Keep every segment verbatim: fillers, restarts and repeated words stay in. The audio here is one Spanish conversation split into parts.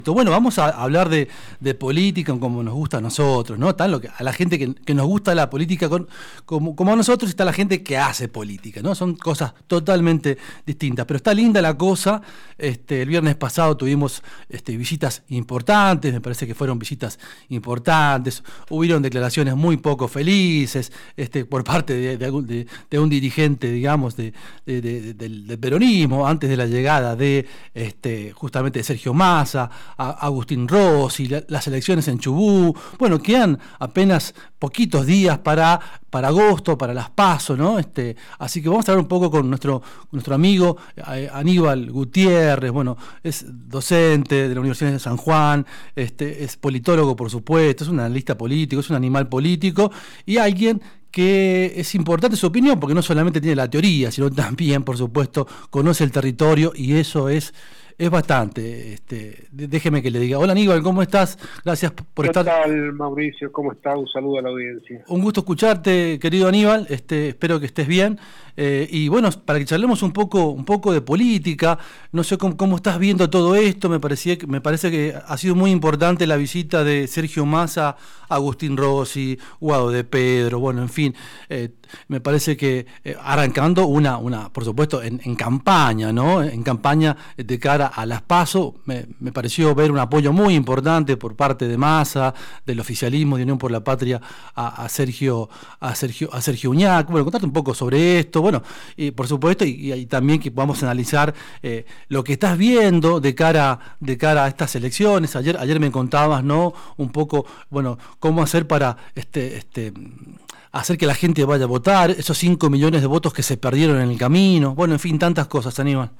Bueno, vamos a hablar de, de política como nos gusta a nosotros, ¿no? Está lo que, a la gente que, que nos gusta la política con, como, como a nosotros, está la gente que hace política, ¿no? Son cosas totalmente distintas. Pero está linda la cosa. Este, el viernes pasado tuvimos este, visitas importantes, me parece que fueron visitas importantes. Hubieron declaraciones muy poco felices este, por parte de, de, de, de un dirigente, digamos, de, de, de, del, del peronismo, antes de la llegada de este, justamente de Sergio Massa, a Agustín Rossi, la, las elecciones en Chubut. Bueno, quedan apenas poquitos días para, para agosto, para las PASO, ¿no? Este, así que vamos a hablar un poco con nuestro, nuestro amigo eh, Aníbal Gutiérrez. Bueno, es docente de la Universidad de San Juan, este, es politólogo, por supuesto, es un analista político, es un animal político y alguien que es importante su opinión, porque no solamente tiene la teoría, sino también, por supuesto, conoce el territorio y eso es Es bastante. Este, déjeme que le diga. Hola Aníbal, ¿cómo estás? Gracias por ¿Qué estar. ¿Qué tal, Mauricio? ¿Cómo está? Un saludo a la audiencia. Un gusto escucharte, querido Aníbal. Este, espero que estés bien. Eh, y bueno, para que charlemos un poco, un poco de política, no sé cómo, cómo estás viendo todo esto. Me parecía, me parece que ha sido muy importante la visita de Sergio Massa, Agustín Rossi, Guado de Pedro. Bueno, en fin, eh, me parece que eh, arrancando una, una, por supuesto, en, en campaña, ¿no? En campaña de cara a las PASO, me, me pareció ver un apoyo muy importante por parte de Massa, del oficialismo de Unión por la Patria a, a Sergio, a Sergio, a Sergio Uñac. Bueno, contarte un poco sobre esto, bueno, y por supuesto, y, y también que podamos analizar eh, lo que estás viendo de cara, de cara a estas elecciones. Ayer, ayer me contabas, ¿no? Un poco, bueno, cómo hacer para este, este hacer que la gente vaya a votar, esos cinco millones de votos que se perdieron en el camino, bueno, en fin, tantas cosas, Aníbal.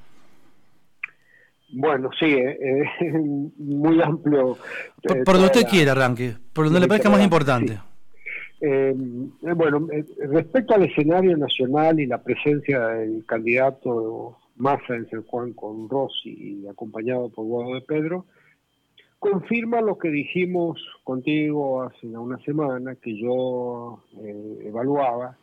Bueno, sí, eh, eh, muy amplio. Eh, por, por donde usted la, quiera, arranque, por donde le parezca más importante. Sí. Eh, bueno, eh, respecto al escenario nacional y la presencia del candidato Massa en San Juan con Rossi y acompañado por Guado de Pedro, confirma lo que dijimos contigo hace una semana, que yo eh, evaluaba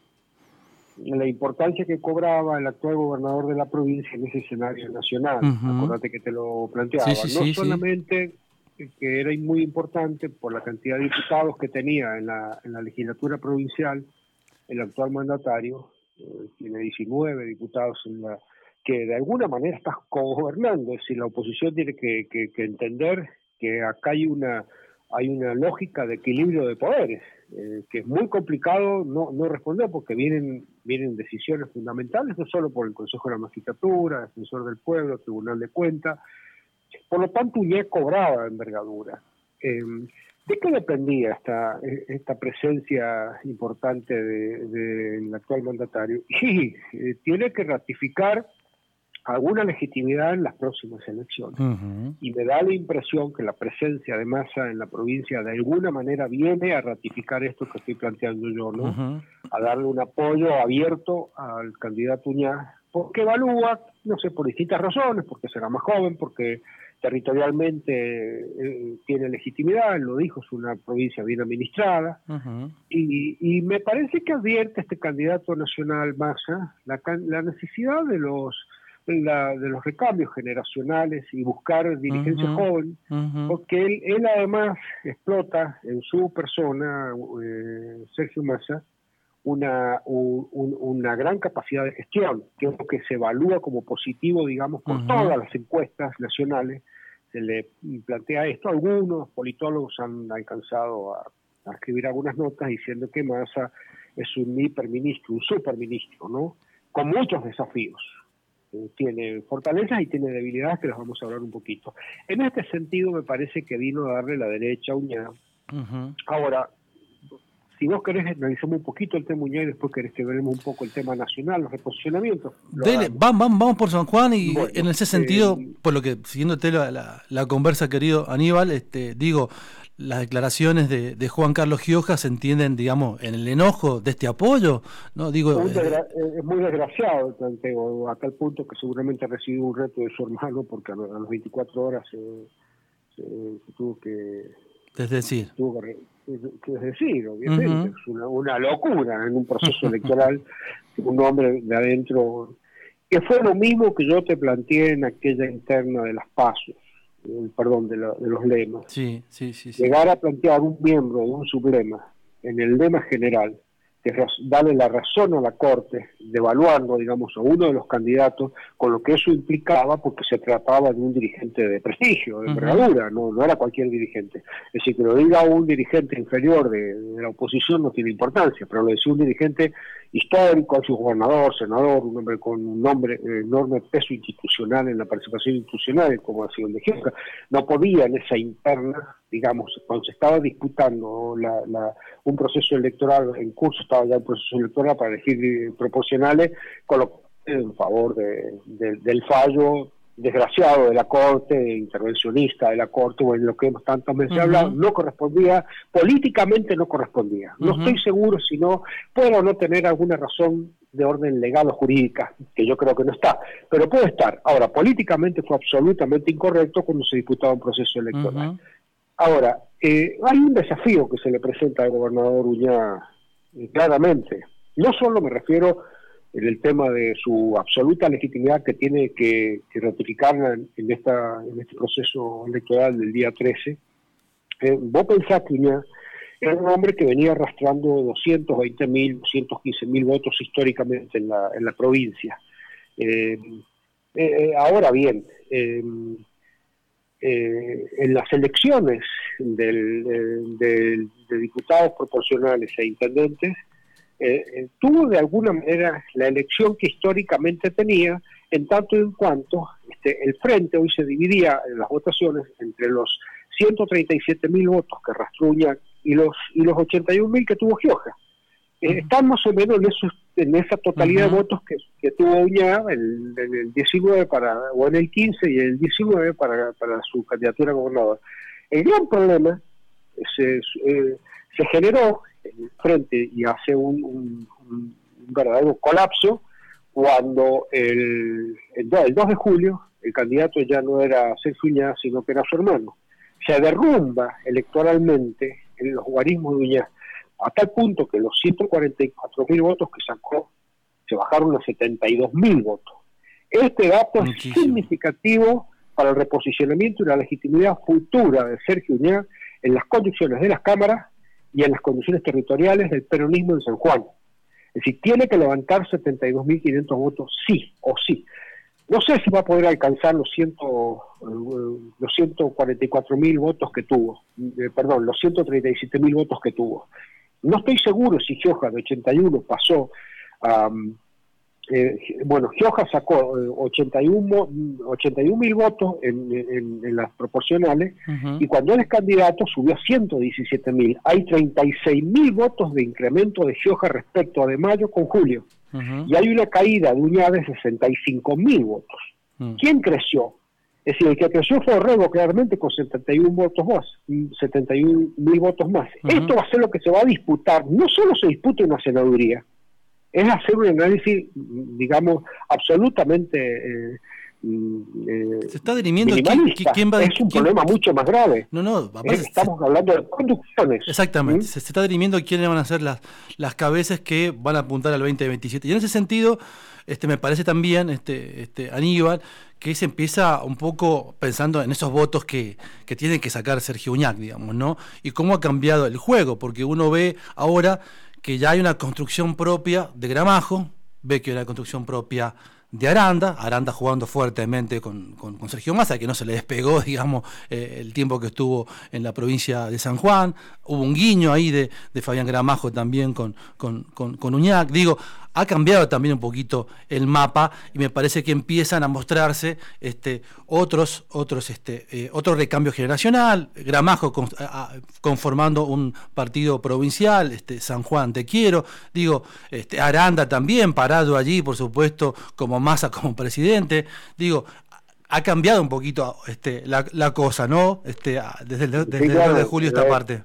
la importancia que cobraba el actual gobernador de la provincia en ese escenario nacional. Uh-huh. Acordate que te lo planteaba. Sí, sí, no sí, solamente sí. que era muy importante por la cantidad de diputados que tenía en la, en la legislatura provincial, el actual mandatario, eh, tiene diecinueve diputados en la que de alguna manera está cogobernando, es decir, la oposición tiene que, que, que entender que acá hay una hay una lógica de equilibrio de poderes, eh, que es muy complicado no, no responder porque vienen vienen decisiones fundamentales, no solo por el Consejo de la Magistratura, Defensor del Pueblo, Tribunal de Cuentas. Por lo tanto, ya cobraba envergadura. Eh, ¿De qué dependía esta esta presencia importante del de, de actual mandatario? Y eh, tiene que ratificar alguna legitimidad en las próximas elecciones. Uh-huh. Y me da la impresión que la presencia de Massa en la provincia de alguna manera viene a ratificar esto que estoy planteando yo, ¿no? Uh-huh. A darle un apoyo abierto al candidato Uñac, porque evalúa, no sé, por distintas razones, porque será más joven, porque territorialmente eh, tiene legitimidad, lo dijo, es una provincia bien administrada, uh-huh. y, y me parece que advierte este candidato nacional Massa la, la necesidad de los La, de los recambios generacionales y buscar dirigencia uh-huh, joven, uh-huh. porque él, él además explota en su persona, eh, Sergio Massa, una, un, un, una gran capacidad de gestión, que es lo que se evalúa como positivo, digamos, por uh-huh. todas las encuestas nacionales. Se le plantea esto. Algunos politólogos han alcanzado a, a escribir algunas notas diciendo que Massa es un hiperministro, un superministro, ¿no? Con muchos desafíos. Tiene fortalezas y tiene debilidades que las vamos a hablar un poquito. En este sentido me parece que vino a darle la derecha a Uñac. Uh-huh. Ahora, si vos querés analizamos un poquito el tema Uñac y después querés que veremos un poco el tema nacional, los reposicionamientos. Dele, vamos, vamos, vamos por San Juan y bueno, en ese sentido, eh, por lo que, siguiéndote la, la, la conversa, querido Aníbal, este, digo, las declaraciones de, de Juan Carlos Gioja se entienden, digamos, en el enojo de este apoyo, ¿no? Digo, muy desgra- eh, es muy desgraciado el planteo, a tal punto que seguramente ha recibido un reto de su hermano, porque a, lo, a las veinticuatro horas se, se, se tuvo que... Es decir... Tuvo que, que es decir, obviamente, uh-huh. es una, una locura en un proceso electoral, un hombre de adentro, que fue lo mismo que yo te planteé en aquella interna de las PASO. eh, perdón, de, la, de los lemas. Sí, sí, sí, sí. Llegar a plantear un miembro de un sublema en el lema general, que es darle la razón a la Corte, devaluando, digamos, a uno de los candidatos, con lo que eso implicaba, porque se trataba de un dirigente de prestigio, de envergadura, uh-huh. no, no era cualquier dirigente. Es decir, que lo diga un dirigente inferior de, de la oposición no tiene importancia, pero lo decía un dirigente histórico, su gobernador, senador, un hombre con un nombre, eh, enorme peso institucional en la participación institucional, como ha sido el de Gioja, no podía en esa interna, digamos, cuando se estaba disputando la, la, un proceso electoral en curso, estaba ya el proceso electoral para elegir eh, proporcionales, colocar en favor de, de, del fallo desgraciado de la Corte, intervencionista de la Corte, o en lo que hemos tantas veces uh-huh. hablado, no correspondía, políticamente no correspondía. No uh-huh. estoy seguro si no, puede o no tener alguna razón de orden legal o jurídica, que yo creo que no está, pero puede estar. Ahora, políticamente fue absolutamente incorrecto cuando se disputaba un proceso electoral. Uh-huh. Ahora, eh, hay un desafío que se le presenta al gobernador Uñá, eh, claramente. No solo me refiero en el tema de su absoluta legitimidad que tiene que, que ratificarla en, en, esta, en este proceso electoral del día trece. Eh, vos pensás que Uñá era un hombre que venía arrastrando doscientos veinte mil, doscientos quince mil votos históricamente en la, en la provincia. Eh, eh, ahora bien, eh, eh, en las elecciones del, del, del, de diputados proporcionales e intendentes, Eh, eh, tuvo de alguna manera la elección que históricamente tenía, en tanto y en cuanto este, el frente hoy se dividía en las votaciones entre los ciento treinta y siete mil votos que arrastró Uñac y los y los ochenta y un mil que tuvo Gioja. Eh, uh-huh. Están más o menos en, esos, en esa totalidad uh-huh. de votos que, que tuvo Uñac en, en el diecinueve para, o en el quince y el diecinueve para, para su candidatura a gobernador. El gran problema se, eh, se generó el frente y hace un, un, un verdadero colapso cuando el, el, el dos de julio el candidato ya no era Sergio Uñá, sino que era su hermano. Se derrumba electoralmente en los guarismos de Uñá, a tal punto que los ciento cuarenta y cuatro mil votos que sacó se bajaron a setenta y dos mil votos. Este dato Muchísimo. es significativo para el reposicionamiento y la legitimidad futura de Sergio Uñá en las conducciones de las cámaras y en las condiciones territoriales del peronismo en San Juan. Es decir, tiene que levantar setenta y dos mil quinientos votos, sí o sí. No sé si va a poder alcanzar los, cien, los ciento cuarenta y cuatro mil votos que tuvo, eh, perdón, los ciento treinta y siete mil votos que tuvo. No estoy seguro si Gioja de ochenta y uno pasó a... Um, Eh, bueno, Gioja sacó eh, ochenta y uno mil votos en, en, en las proporcionales uh-huh. y cuando él es candidato subió a ciento diecisiete mil. Hay treinta y seis mil votos de incremento de Gioja respecto a de mayo con julio. Uh-huh. Y hay una caída de Uñá de sesenta y cinco mil votos. Uh-huh. ¿Quién creció? Es decir, el que creció fue Orrego, claramente, con setenta y uno votos más, setenta y un mil votos más. Uh-huh. Esto va a ser lo que se va a disputar. No solo se disputa una senaduría, es hacer un análisis, digamos, absolutamente eh, eh, se está dirimiendo minimalista. ¿quién va, es un quién, problema mucho más grave. No, no, eh, estamos se, hablando de conducciones. Exactamente, ¿sí? se, se está dirimiendo quiénes van a ser las, las cabezas que van a apuntar al veinte veintisiete. Y en ese sentido, este me parece también, este, este Aníbal, que se empieza un poco pensando en esos votos que, que tiene que sacar Sergio Uñac, digamos, ¿no? Y cómo ha cambiado el juego, porque uno ve ahora que ya hay una construcción propia de Gramajo, ve que hay una construcción propia de Aranda, Aranda jugando fuertemente con, con, con Sergio Massa, que no se le despegó, digamos, eh, el tiempo que estuvo en la provincia de San Juan. Hubo un guiño ahí de, de Fabián Gramajo también con, con, con, con Uñac. Digo, ha cambiado también un poquito el mapa y me parece que empiezan a mostrarse este, otros, otros, este, eh, otro recambio generacional. Gramajo con, a, conformando un partido provincial, este, San Juan te quiero. Digo, este, Aranda también parado allí, por supuesto, como Massa como presidente. Digo, ha cambiado un poquito este, la, la cosa, ¿no? Este, desde el, desde el dos de julio esta parte.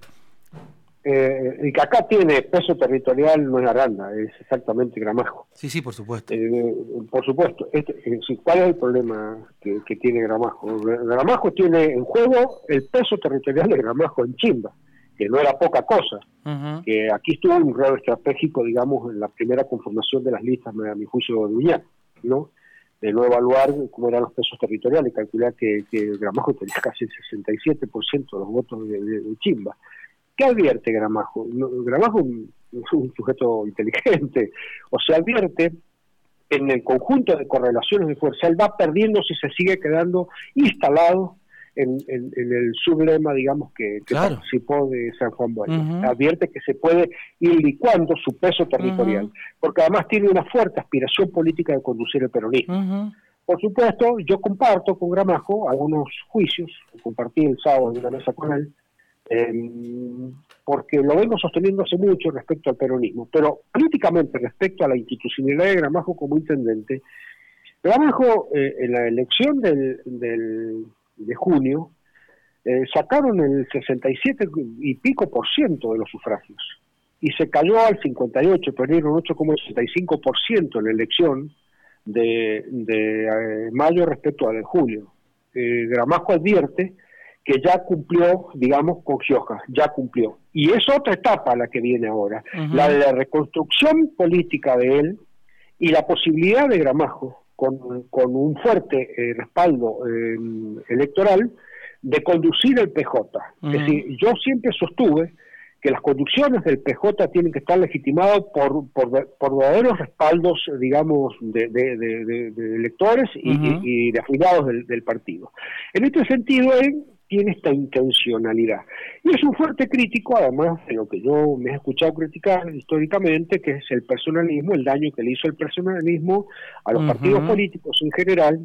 Eh, y que acá tiene peso territorial no es Aranda, es exactamente Gramajo. Sí, sí, por supuesto. Eh, por supuesto. Este, ¿Cuál es el problema que, que tiene Gramajo? Gramajo tiene en juego el peso territorial de Gramajo en Chimba, que no era poca cosa. Uh-huh. Que aquí estuvo un rol estratégico, digamos, en la primera conformación de las listas, a mi juicio, de Uñac, ¿no? de no evaluar cómo eran los pesos territoriales, calcular que, que Gramajo tenía casi el sesenta y siete por ciento de los votos de, de, de Chimba. ¿Qué advierte Gramajo? Gramajo es un sujeto inteligente, o se advierte en el conjunto de correlaciones de fuerza, él va perdiendo si se sigue quedando instalado en, en, en el sublema, digamos, que, que claro. participó de San Juan Bueno. Uh-huh. Advierte que se puede ir licuando su peso territorial, uh-huh. porque además tiene una fuerte aspiración política de conducir el peronismo. Uh-huh. Por supuesto, yo comparto con Gramajo algunos juicios, compartí el sábado en una mesa con él, eh, porque lo vengo sosteniendo hace mucho respecto al peronismo, pero políticamente respecto a la institucionalidad de Gramajo como intendente, Gramajo eh, en la elección del, del de junio, eh, sacaron el sesenta y siete y pico por ciento de los sufragios y se cayó al cincuenta y ocho, perdieron ocho coma ochenta y cinco por ciento en la elección de, de eh, mayo respecto a la de julio. Eh, Gramajo advierte que ya cumplió, digamos, con Gioja, ya cumplió. Y es otra etapa la que viene ahora, uh-huh. la de la reconstrucción política de él y la posibilidad de Gramajo, Con, con un fuerte eh, respaldo eh, electoral, de conducir el P J. Uh-huh. Es decir, yo siempre sostuve que las conducciones del P J tienen que estar legitimadas por, por, por verdaderos respaldos, digamos, de, de, de, de, de electores y, uh-huh. y, y de afiliados del, del partido. En este sentido, él tiene esta intencionalidad. Y es un fuerte crítico, además de lo que yo me he escuchado criticar históricamente, que es el personalismo, el daño que le hizo el personalismo a los uh-huh. partidos políticos en general,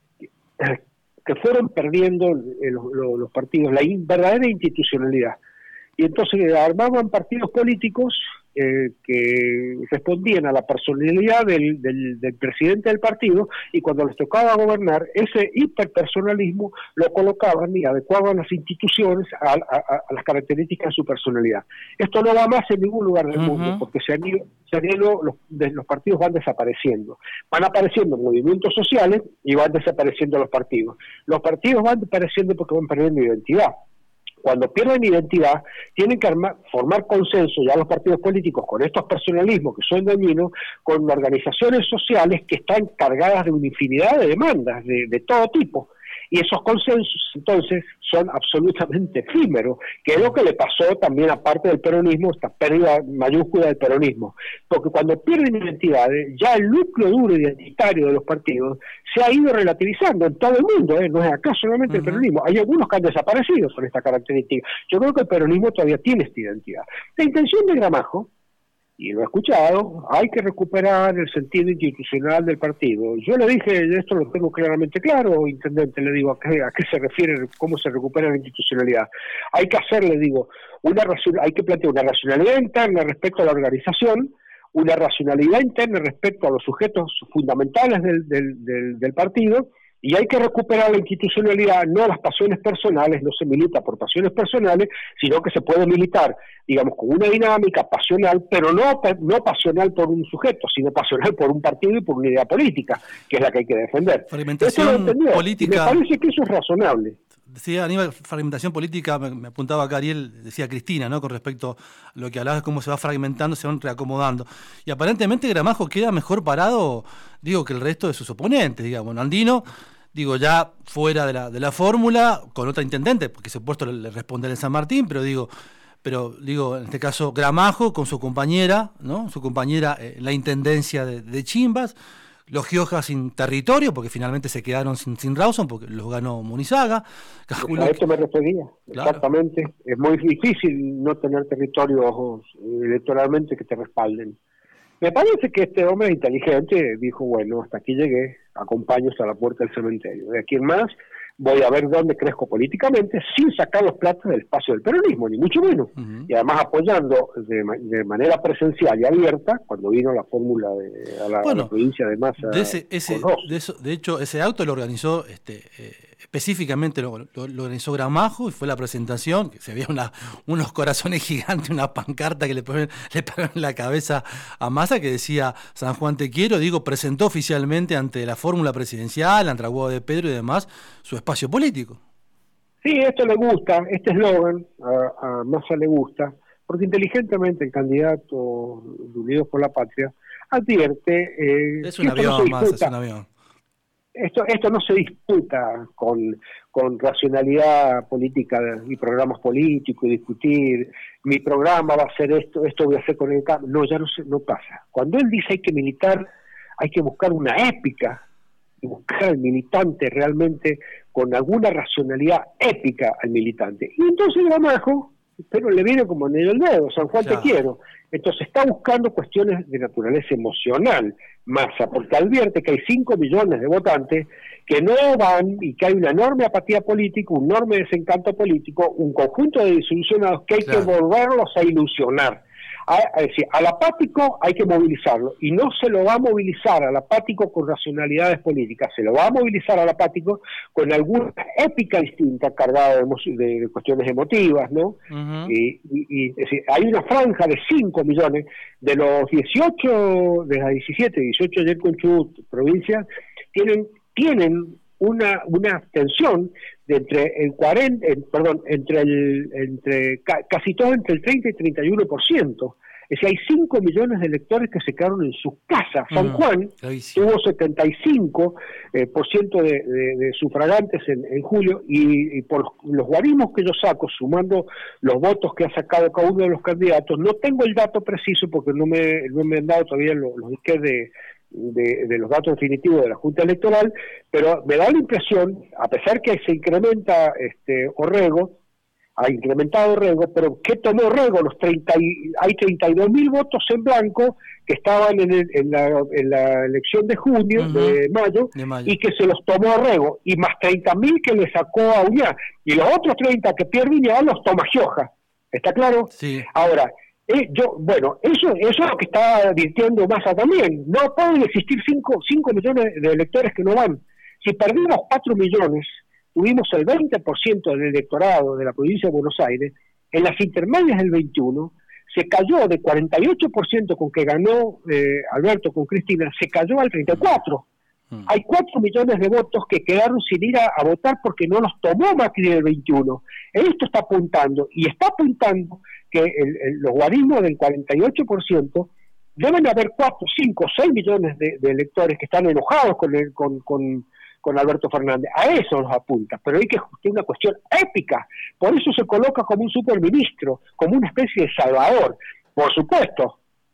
que fueron perdiendo eh, los, los partidos, la in, verdadera institucionalidad. Y entonces armaban partidos políticos eh, que respondían a la personalidad del, del, del presidente del partido, y cuando les tocaba gobernar, ese hiperpersonalismo lo colocaban y adecuaban las instituciones a, a, a las características de su personalidad. Esto no va más en ningún lugar del uh-huh. mundo, porque se han ido, se han ido los, de, los partidos van desapareciendo. Van apareciendo movimientos sociales y van desapareciendo los partidos. Los partidos van desapareciendo porque van perdiendo identidad. Cuando pierden identidad, tienen que armar, formar consenso ya los partidos políticos con estos personalismos que son dañinos, con organizaciones sociales que están cargadas de una infinidad de demandas de, de todo tipo. Y esos consensos, entonces, son absolutamente efímeros, que es lo que le pasó también, aparte del peronismo, esta pérdida mayúscula del peronismo. Porque cuando pierden identidades, ya el núcleo duro identitario de los partidos se ha ido relativizando en todo el mundo, ¿eh? No es acá solamente uh-huh. el peronismo. Hay algunos que han desaparecido por esta característica. Yo creo que el peronismo todavía tiene esta identidad. La intención de Gramajo, y lo he escuchado, hay que recuperar el sentido institucional del partido. Yo le dije, esto lo tengo claramente claro, intendente, le digo, ¿a qué, a qué se refiere, cómo se recupera la institucionalidad? Hay que hacer, le digo, una hay que plantear una racionalidad interna respecto a la organización, una racionalidad interna respecto a los sujetos fundamentales del, del, del, del partido, y hay que recuperar la institucionalidad, no las pasiones personales, no se milita por pasiones personales, sino que se puede militar, digamos, con una dinámica pasional, pero no, no pasional por un sujeto, sino pasional por un partido y por una idea política, que es la que hay que defender. Fragmentación política. Me parece que eso es razonable. Decía Aníbal, fragmentación política, me, me apuntaba acá Ariel, decía Cristina, ¿no? Con respecto a lo que hablabas, cómo se va fragmentando, se van reacomodando. Y aparentemente Gramajo queda mejor parado, digo, que el resto de sus oponentes, digamos. Andino, digo, ya fuera de la, de la fórmula, con otra intendente, porque ese puesto le, le responde en San Martín, pero digo, pero digo, en este caso Gramajo con su compañera, ¿no? Su compañera en eh, la intendencia de, de Chimbas. Los Giojas sin territorio, porque finalmente se quedaron sin, sin Rawson, porque los ganó Munizaga. A esto me refería, claro. Exactamente. Es muy difícil no tener territorios electoralmente que te respalden. Me parece que este hombre inteligente dijo, bueno, hasta aquí llegué, acompaño hasta la puerta del cementerio. De aquí en más voy a ver dónde crezco políticamente sin sacar los platos del espacio del peronismo, ni mucho menos. Uh-huh. Y además apoyando de, de manera presencial y abierta, cuando vino la fórmula de, a, la, bueno, a la provincia de Massa. De, ese, ese, de, eso, de hecho, ese auto lo organizó, este, eh, específicamente lo, lo, lo organizó Gramajo, y fue la presentación, que se veía una, unos corazones gigantes, una pancarta que le ponen, le ponen en la cabeza a Massa, que decía San Juan te quiero. Digo, presentó oficialmente ante la fórmula presidencial, ante Guado de Pedro y demás, su espacio político. Sí, esto le gusta, este eslogan a, a Massa le gusta, porque inteligentemente el candidato de Unidos por la Patria advierte... Eh, es un avión, Massa, es un avión. Esto, esto no se disputa con, con racionalidad política y programas políticos, y discutir, mi programa va a ser esto, esto voy a hacer con el cambio. No, ya no, se, no pasa. Cuando él dice hay que militar, hay que buscar una épica, y buscar al militante realmente con alguna racionalidad épica al militante. Y entonces Gramajo, pero le viene como anillo al dedo, San Juan claro. Te quiero. Entonces está buscando cuestiones de naturaleza emocional, Massa, porque advierte que hay cinco millones de votantes que no van y que hay una enorme apatía política, un enorme desencanto político, un conjunto de desilusionados que hay claro. que volverlos a ilusionar. A, es decir, al apático hay que movilizarlo, y no se lo va a movilizar al apático con racionalidades políticas, se lo va a movilizar al apático con alguna épica distinta, cargada de, de, de cuestiones emotivas, ¿no? Uh-huh. y, y, y es decir, hay una franja de cinco millones, de los dieciocho, de las diecisiete, dieciocho ayer con Chubut, provincias, tienen, tienen una una abstención de entre el cuarenta, eh, perdón, entre el entre ca, casi todo entre el treinta y treinta y uno por ciento. Es decir, hay cinco millones de electores que se quedaron en sus casas. San Juan mm, tuvo setenta y cinco por ciento de, de, de sufragantes en, en julio, y, y por los guarismos que yo saco, sumando los votos que ha sacado cada uno de los candidatos, no tengo el dato preciso porque no me, no me han dado todavía los, los disques de De, de los datos definitivos de la Junta Electoral, pero me da la impresión, a pesar que se incrementa este Orrego, ha incrementado Orrego, pero ¿qué tomó Orrego? Los treinta y, hay treinta y dos mil votos en blanco que estaban en, el, en, la, en la elección de junio, uh-huh. de, mayo, de mayo, y que se los tomó Orrego, y más treinta mil que le sacó a Uñá, y los otros treinta que pierde Uñá los toma Gioja. ¿Está claro? Sí. Ahora, Eh, yo, bueno, eso, eso es lo que está advirtiendo Massa también. No pueden existir cinco millones de electores que no van. Si perdimos cuatro millones, tuvimos el veinte por ciento del electorado de la provincia de Buenos Aires, en las intermedias del veintiuno, se cayó de cuarenta y ocho por ciento con que ganó eh, Alberto con Cristina, se cayó al treinta y cuatro por ciento. Mm. Hay cuatro millones de votos que quedaron sin ir a, a votar porque no los tomó Macri del veintiuno. Esto está apuntando, y está apuntando que el, el, los guarismos del cuarenta y ocho por ciento deben haber cuatro, cinco, seis millones de, de electores que están enojados con, el, con, con, con Alberto Fernández. A eso nos apunta, pero hay que es una cuestión épica. Por eso se coloca como un superministro, como una especie de salvador. Por supuesto,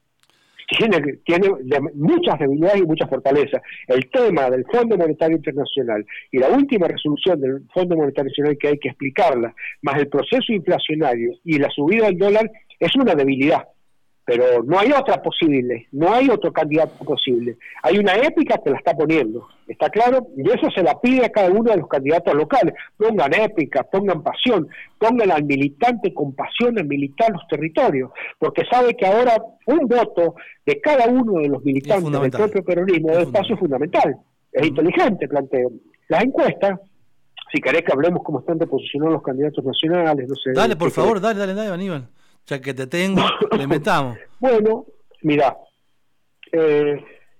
tiene, tiene muchas debilidades y muchas fortalezas. El tema del Fondo Monetario Internacional y la última resolución del Fondo Monetario Internacional, que hay que explicarla, más el proceso inflacionario y la subida del dólar, es una debilidad. Pero no hay otra posible, no hay otro candidato posible. Hay una épica que la está poniendo, ¿está claro? Y eso se la pide a cada uno de los candidatos locales. Pongan épica, pongan pasión, pongan al militante con pasión a militar los territorios, porque sabe que ahora un voto de cada uno de los militantes del propio peronismo es espacio fundamental. Es uh-huh. inteligente, planteo. Las encuestas, si querés que hablemos cómo están posicionados los candidatos nacionales, no sé. Dale, por favor, dale, dale, dale, Aníbal. Ya que te tengo, le metamos. Bueno, mira, eh,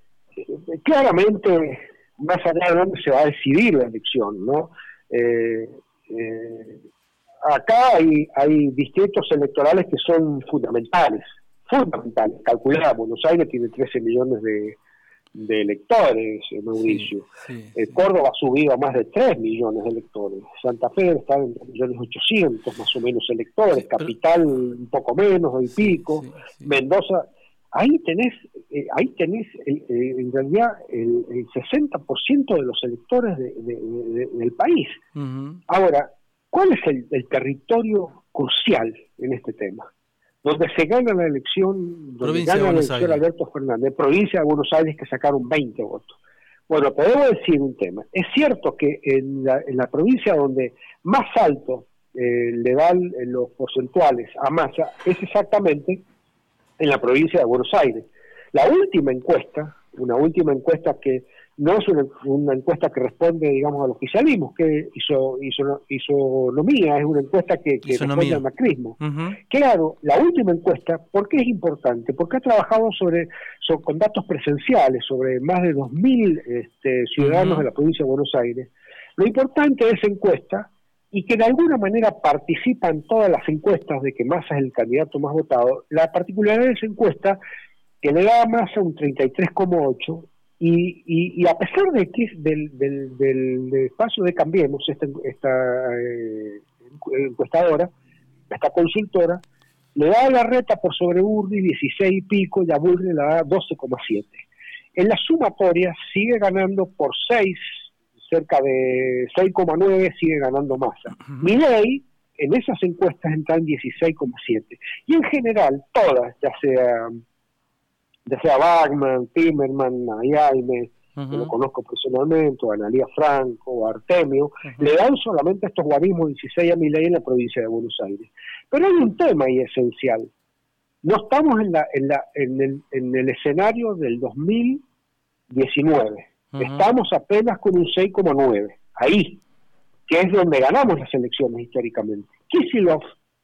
claramente, más allá de dónde se va a decidir la elección, ¿no? Eh, eh, acá hay, hay distritos electorales que son fundamentales, fundamentales. Calculá, Buenos Aires tiene trece millones de, de electores, Mauricio. Sí, sí, eh, sí. Córdoba ha subido a más de tres millones de electores. Santa Fe está en dos millones ochocientos más o menos electores. Sí, Capital pero... un poco menos, y pico. Sí, sí. Mendoza, ahí tenés, eh, ahí tenés el, eh, en realidad el, el sesenta por ciento de los electores de, de, de, del país. Uh-huh. Ahora, ¿cuál es el, el territorio crucial en este tema? Donde se gana la elección, donde provincia gana la elección Aires. Alberto Fernández, provincia de Buenos Aires, que sacaron veinte votos. Bueno, podemos decir un tema. Es cierto que en la, en la provincia donde más alto eh, le dan eh, los porcentuales a Massa es exactamente en la provincia de Buenos Aires. La última encuesta, una última encuesta que no es una, una encuesta que responde, digamos, al oficialismo, que hizo hizo isonomía, es una encuesta que, que responde al macrismo. Uh-huh. Claro, la última encuesta, ¿por qué es importante? Porque ha trabajado sobre, sobre con datos presenciales, sobre más de dos mil este, ciudadanos uh-huh. de la provincia de Buenos Aires. Lo importante de esa encuesta, y que de alguna manera participan todas las encuestas de que Massa es el candidato más votado, la particularidad de esa encuesta, que le da a Massa un treinta y tres coma ocho, Y, y, y a pesar de que del, del, del, del espacio de Cambiemos, esta, esta eh, encuestadora, esta consultora, le da a Larreta por sobre Bullrich dieciséis y pico y a Bullrich le da doce coma siete. En la sumatoria sigue ganando por seis, cerca de seis coma nueve sigue ganando Massa. Uh-huh. Milei en esas encuestas está en dieciséis coma siete. Y en general, todas, ya sea ya sea Bachmann, Timerman, Jaime, uh-huh. que lo conozco personalmente, o Analía Franco, o Artemio, uh-huh. le dan solamente estos guarismos dieciséis a Milei en la provincia de Buenos Aires. Pero hay un tema ahí esencial. No estamos en la en la en el, en el escenario del dos mil diecinueve. Uh-huh. Estamos apenas con un seis coma nueve. Ahí, que es donde ganamos las elecciones históricamente. Kicillof,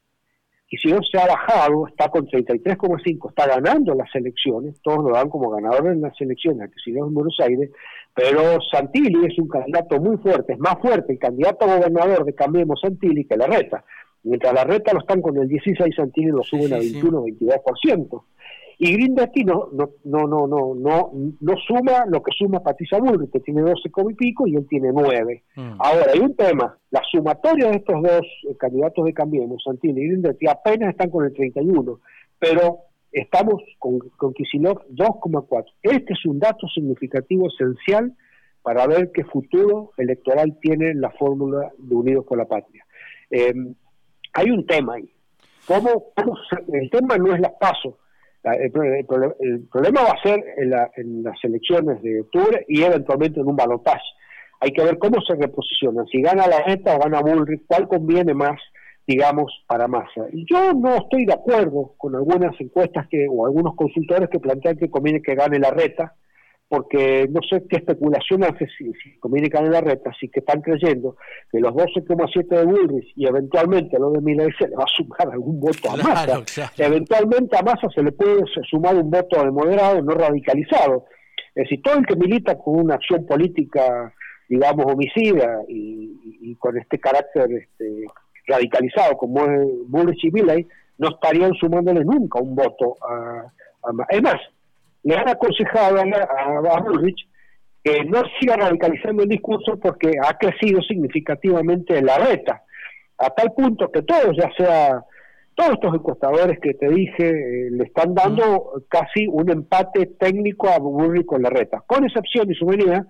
Kicillof se ha bajado, está con treinta y tres coma cinco, está ganando las elecciones, todos lo dan como ganador en las elecciones, a Kicillof en Buenos Aires, pero Santilli es un candidato muy fuerte, es más fuerte el candidato a gobernador de Cambiemos Santilli que Larreta. Mientras Larreta lo están con el dieciséis, Santilli lo suben sí, a veintiuno o veintidós por ciento. Y Grindetti no, no, no, no, no, no, no suma lo que suma Patricia Bullrich, que tiene doce y pico y él tiene nueve. Mm. Ahora, hay un tema, la sumatoria de estos dos eh, candidatos de Cambiemos, Santilli y Grindetti, apenas están con el treinta y uno, pero estamos con, con Kicillof dos coma cuatro. Este es un dato significativo, esencial, para ver qué futuro electoral tiene la fórmula de Unidos por la Patria. Eh, hay un tema ahí. ¿Cómo, cómo se, el tema no es las PASO. El, el, el problema va a ser en, la, en las elecciones de octubre y eventualmente en un balotaje. Hay que ver cómo se reposicionan, si gana Larreta o gana Bullrich, cuál conviene más, digamos, para Massa. Y yo no estoy de acuerdo con algunas encuestas que o algunos consultores que plantean que conviene que gane Larreta, porque no sé qué especulación hace si, si conviene que gane Larreta, así que están creyendo que los doce coma siete de Bullrich y eventualmente lo de Milei se le va a sumar algún voto a Massa. Claro, claro. Eventualmente a Massa se le puede sumar un voto de moderado, no radicalizado. Es decir, todo el que milita con una acción política, digamos, homicida y, y, y con este carácter este, radicalizado como es Bullrich y Milei, no estarían sumándole nunca un voto a, a Massa. Es más, le han aconsejado a, a, a Bullrich que no siga radicalizando el discurso porque ha crecido significativamente Larreta, a tal punto que todos, ya sea todos estos encuestadores que te dije, eh, le están dando mm. casi un empate técnico a Bullrich con Larreta, con excepción de su venida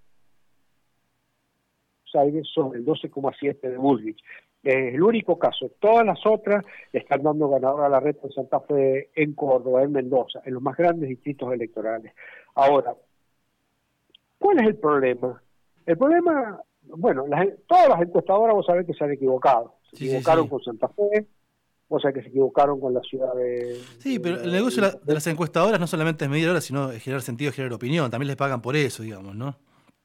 sobre el doce coma siete de Bullrich. Es el único caso. Todas las otras están dando ganador a Larreta en Santa Fe, en Córdoba, en Mendoza, en los más grandes distritos electorales. Ahora, ¿cuál es el problema? El problema, bueno, las, todas las encuestadoras vos sabés que se han equivocado. Se sí, equivocaron sí, sí. con Santa Fe, vos sabés que se equivocaron con la ciudad de... Sí, pero el negocio de, de las encuestadoras no solamente es medir horas, sino generar sentido, generar opinión. También les pagan por eso, digamos, ¿no?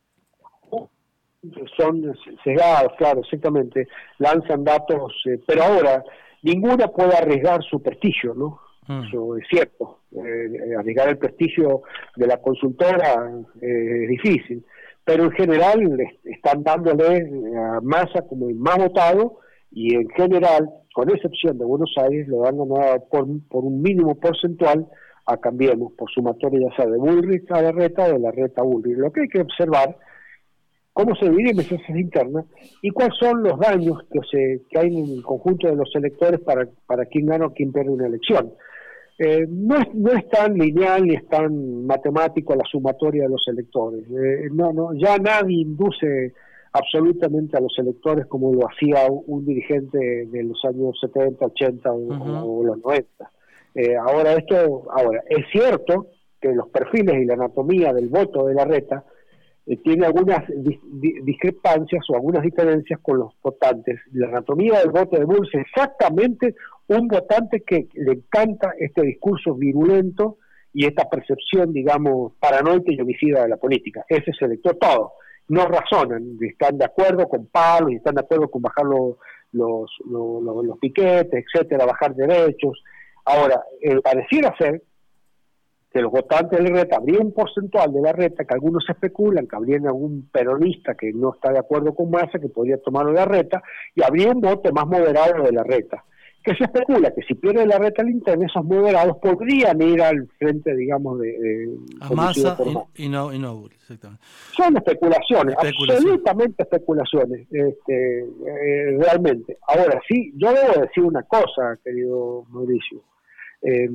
Son cegados, claro, exactamente, lanzan datos, eh, pero ahora ninguna puede arriesgar su prestigio, ¿no? Mm. Eso es cierto, eh, arriesgar el prestigio de la consultora eh, es difícil, pero en general están dándole a Massa como el más votado y en general, con excepción de Buenos Aires, lo dan ganado por, por un mínimo porcentual a Cambiemos, por sumatoria ya sea de Bullrich a Larreta o de Larreta a Bullrich. Lo que hay que observar cómo se dividen mesas internas y cuáles son los daños que, se, que hay en el conjunto de los electores para, para quién gana o quién pierde una elección. Eh, no, es, no es tan lineal ni es tan matemático la sumatoria de los electores. Eh, no, no, ya nadie induce absolutamente a los electores como lo hacía un, un dirigente de los años setenta, ochenta o, uh-huh. o los noventa. Eh, ahora, esto, ahora, es cierto que los perfiles y la anatomía del voto de Larreta tiene algunas dis- discrepancias o algunas diferencias con los votantes. La anatomía del voto de Bullrich es exactamente un votante que le encanta este discurso virulento y esta percepción, digamos, paranoica y homicida de la política. Ese es el elector todo. No razonan, están de acuerdo con palos, están de acuerdo con bajar los, los, los, los, los piquetes, etcétera, bajar derechos. Ahora, eh, pareciera ser que los votantes de Larreta, habría un porcentual de Larreta que algunos especulan que habría algún peronista que no está de acuerdo con Massa que podría tomarlo de Larreta, y habría un voto más moderado de Larreta. que se especula que si pierde la reta al interno, esos moderados podrían ir al frente, digamos, de... de a Massa y, y no, y no exactamente. Son especulaciones, Especulación. absolutamente especulaciones, este, eh, realmente. Ahora sí, yo debo decir una cosa, querido Mauricio. Eh,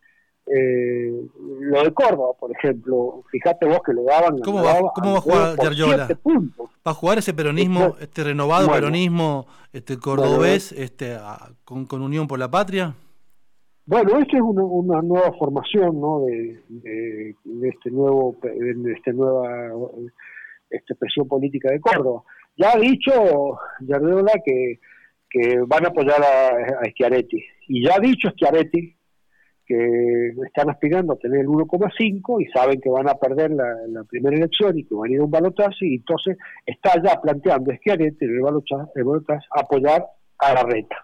eh, lo de Córdoba, por ejemplo, fíjate vos que lo daban... ¿Cómo va, ¿cómo va a jugar Yarllola? ¿Va a jugar ese peronismo, este renovado bueno, peronismo este cordobés bueno, este, a, con, con Unión por la Patria? Bueno, esta es una, una nueva formación, ¿no? de, de, de este nuevo de este nueva este, presión política de Córdoba. Ya ha dicho Yarllola que, que van a apoyar a, a Schiaretti, y ya ha dicho Schiaretti que están aspirando a tener el uno coma cinco y saben que van a perder la, la primera elección y que van a ir a un balotaje, y entonces está ya planteando Schiaretti en el balotaje apoyar a la reta.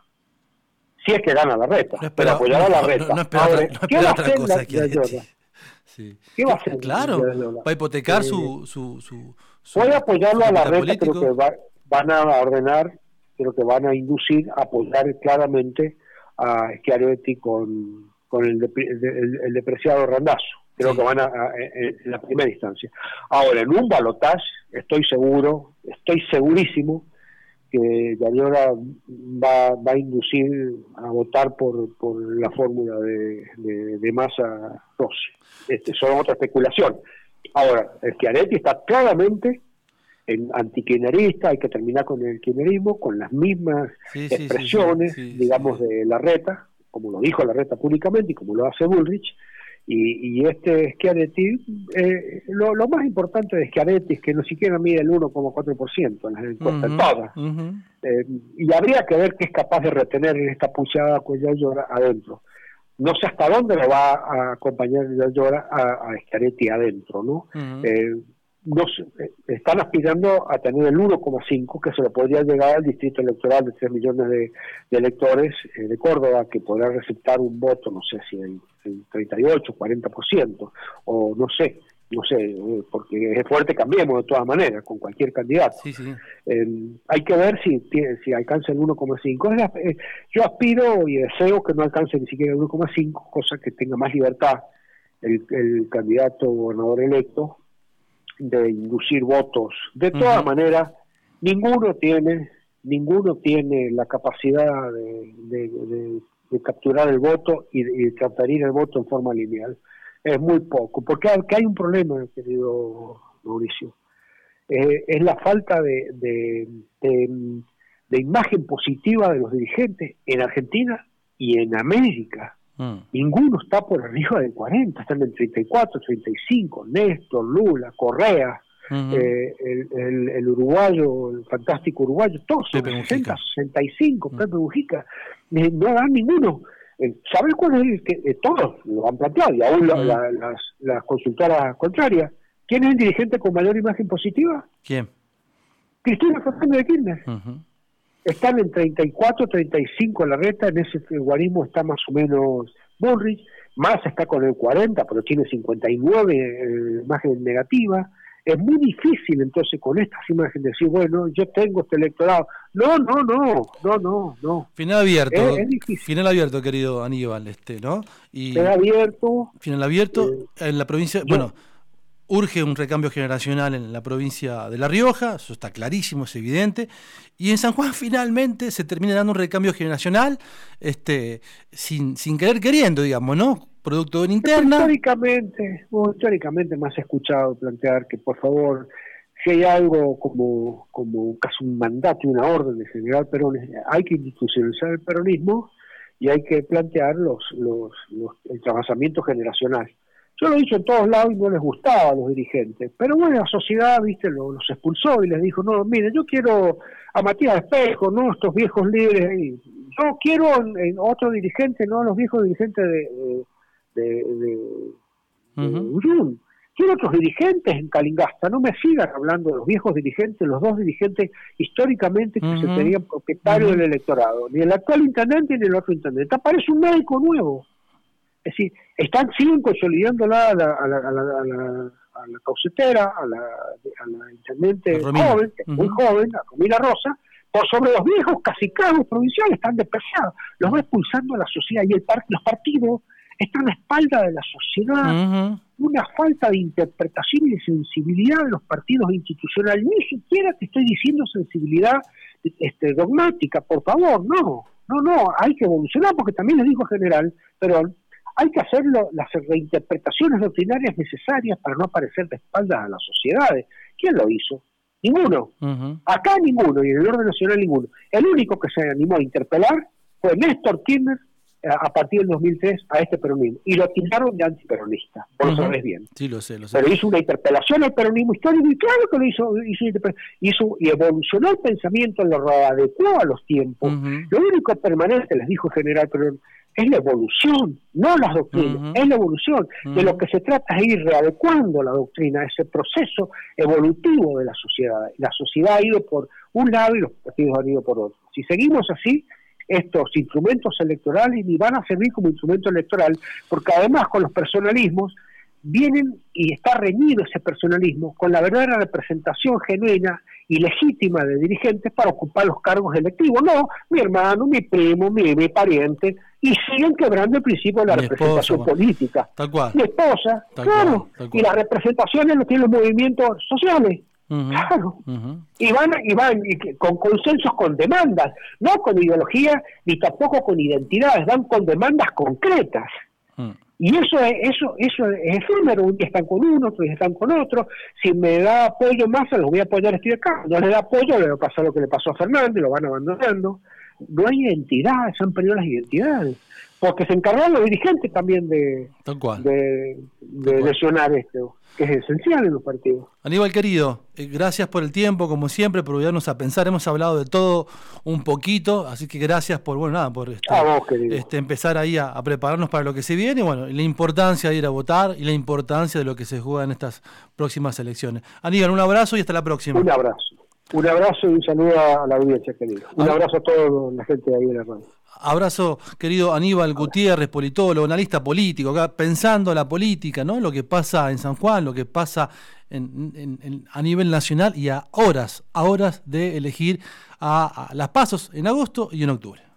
Si es que gana la reta, no espera, pero apoyar no, a la reta. No, no espera Ahora, otra, no ¿qué va a hacer cosa la, la sí. ¿Qué va a hacer? Claro, la va a hipotecar eh, su, su, su, su... Puede apoyarlo su a la reta, político. pero que va, van a ordenar, pero que van a inducir a apoyar claramente a Schiaretti con... con el, de, el, el depreciado Randazzo, creo sí. que van a, a, en la primera instancia. Ahora, en un balotaje, estoy seguro, estoy segurísimo, que Yarllola va, va a inducir a votar por, por la fórmula de, de, de Massa Rossi. Este, son otra especulación. Ahora, Schiaretti está claramente en antikirchnerista, hay que terminar con el kirchnerismo, con las mismas sí, sí, expresiones, sí, sí, sí, digamos, sí. de la reta, como lo dijo la reta públicamente y como lo hace Bullrich, y, y este Schiaretti, eh, lo, lo más importante de Schiaretti es que no siquiera mide el uno coma cuatro por ciento en las encuestas, uh-huh, todas, uh-huh. eh, y habría que ver qué es capaz de retener en esta pulseada con Yarllola adentro. No sé hasta dónde lo va a acompañar Yarllola a, a Schiaretti adentro, ¿no? Uh-huh. Eh, no eh, están aspirando a tener el uno coma cinco, que se lo podría llegar al distrito electoral de tres millones de, de electores eh, de Córdoba, que podrá receptar un voto, no sé si el, el treinta y ocho, cuarenta por ciento, o no sé, no sé, eh, porque es fuerte, cambiemos de todas maneras, con cualquier candidato. Sí, sí. Eh, hay que ver si, si alcanza el uno coma cinco. Eh, yo aspiro y deseo que no alcance ni siquiera el uno coma cinco, cosa que tenga más libertad el, el candidato gobernador electo de inducir votos. De todas uh-huh. maneras, ninguno tiene ninguno tiene la capacidad de, de, de, de capturar el voto y de, y de transferir el voto en forma lineal. Es muy poco, porque hay un problema, querido Mauricio. Eh, es la falta de, de, de, de imagen positiva de los dirigentes en Argentina y en América. Mm. Ninguno está por arriba del cuarenta, están en treinta y cuatro, treinta y cinco, Néstor, Lula, Correa, uh-huh. eh, el, el, el uruguayo, el fantástico uruguayo, todos son sesenta, sesenta y cinco, uh-huh. Pepe Mujica, eh, no dan ninguno. Eh, ¿Saben cuál es el que eh, todos lo han planteado? Y aún uh-huh. la, la, las, las consultoras contrarias. ¿Quién es el dirigente con mayor imagen positiva? ¿Quién? Cristina Fernández de Kirchner. Uh-huh. Están en treinta y cuatro, treinta y cinco la reta, en ese guarismo está más o menos Bullrich, Massa está con el cuarenta, pero tiene cincuenta y nueve eh, imagen negativa. Es muy difícil entonces con estas imágenes decir, bueno, yo tengo este electorado. No, no, no, no, no, no. Final abierto, es, es difícil. Final abierto, querido Aníbal, este, ¿no? Y final abierto. Final abierto eh, en la provincia, yo, bueno, urge un recambio generacional en la provincia de La Rioja, eso está clarísimo, es evidente, y en San Juan finalmente se termina dando un recambio generacional, este, sin, sin querer queriendo, digamos, ¿no? Producto de una interna. Históricamente, bueno, históricamente me has escuchado plantear que, por favor, si hay algo como, como casi un mandato y una orden de general Perón, hay que institucionalizar el peronismo y hay que plantear los, los, los el trasvasamiento generacional. Yo lo he dicho en todos lados y no les gustaba a los dirigentes, pero bueno, la sociedad, viste, los, los expulsó y les dijo, no, mire, yo quiero a Matías Espejo, no estos viejos líderes, y yo quiero en, en otro dirigente, no los viejos dirigentes de de, de, de, uh-huh. de Uyun. Quiero otros dirigentes en Calingasta, no me sigan hablando de los viejos dirigentes, los dos dirigentes históricamente que uh-huh. se tenían propietarios uh-huh. del electorado, ni el actual intendente ni el otro intendente. Aparece un médico nuevo. Es decir, están, siguen consolidándola a la, a la, a la, a la, a la caucetera, a la, a la intendente joven, que es uh-huh. muy joven, a Camila Rosa, por sobre los viejos cacicados provinciales están despreciados, los va expulsando a la sociedad y el par los partidos están a la espalda de la sociedad. Uh-huh. Una falta de interpretación y de sensibilidad de los partidos institucionales, ni siquiera te estoy diciendo sensibilidad este, dogmática, por favor, no, no, no, hay que evolucionar, porque también les digo general, pero hay que hacer lo, las reinterpretaciones doctrinarias necesarias para no aparecer de espaldas a las sociedades. ¿Quién lo hizo? Ninguno. Uh-huh. Acá ninguno, y en el orden nacional ninguno. El único que se animó a interpelar fue Néstor Kirchner a partir del dos mil tres a este peronismo, y lo tildaron de antiperonista, por uh-huh. lo sabes bien. Sí, lo sé, lo sé. Pero hizo una interpelación al peronismo histórico, y claro que lo hizo, hizo, hizo y evolucionó el pensamiento, lo adecuó a los tiempos. Uh-huh. Lo único permanente, les dijo el general Perón, es la evolución, no las doctrinas, uh-huh. es la evolución. Uh-huh. De lo que se trata es ir readecuando la doctrina, ese proceso evolutivo de la sociedad. La sociedad ha ido por un lado y los partidos han ido por otro. Si seguimos así, estos instrumentos electorales ni van a servir como instrumento electoral, porque además con los personalismos vienen y está reñido ese personalismo con la verdadera representación genuina y legítima de dirigentes para ocupar los cargos electivos. No, mi hermano, mi primo, mi, mi pariente, y siguen quebrando el principio de la mi representación esposa, política. Tal cual. Mi esposa, tal claro, cual, tal cual. Y las representaciones lo tienen los movimientos sociales. Uh-huh, claro, uh-huh. y van, y van y con consensos, con demandas, no con ideología ni tampoco con identidades, van con demandas concretas. Uh-huh. Y eso es, eso, eso es efímero, un día están con uno, otro día están con otro. Si me da apoyo Massa, los voy a apoyar, estoy acá. No le da apoyo, le va a pasar lo que le pasó a Fernández, lo van abandonando. No hay identidad, se han perdido las identidades. Porque se encargaron los dirigentes también de, de, de lesionar esto, que es esencial en los partidos. Aníbal, querido, eh, gracias por el tiempo, como siempre, por ayudarnos a pensar. Hemos hablado de todo un poquito, así que gracias por, bueno, nada, por este, a vos, este, empezar ahí a, a prepararnos para lo que se viene, y bueno, la importancia de ir a votar y la importancia de lo que se juega en estas próximas elecciones. Aníbal, un abrazo y hasta la próxima. Un abrazo. Un abrazo y un saludo a la audiencia, querido. Un abrazo a toda la gente de ahí de la radio. Abrazo, querido Aníbal Gutiérrez, politólogo, analista político, acá pensando la política, ¿no? Lo que pasa en San Juan, lo que pasa en, en, en, a nivel nacional y a horas, a horas de elegir a, a las PASOs en agosto y en octubre.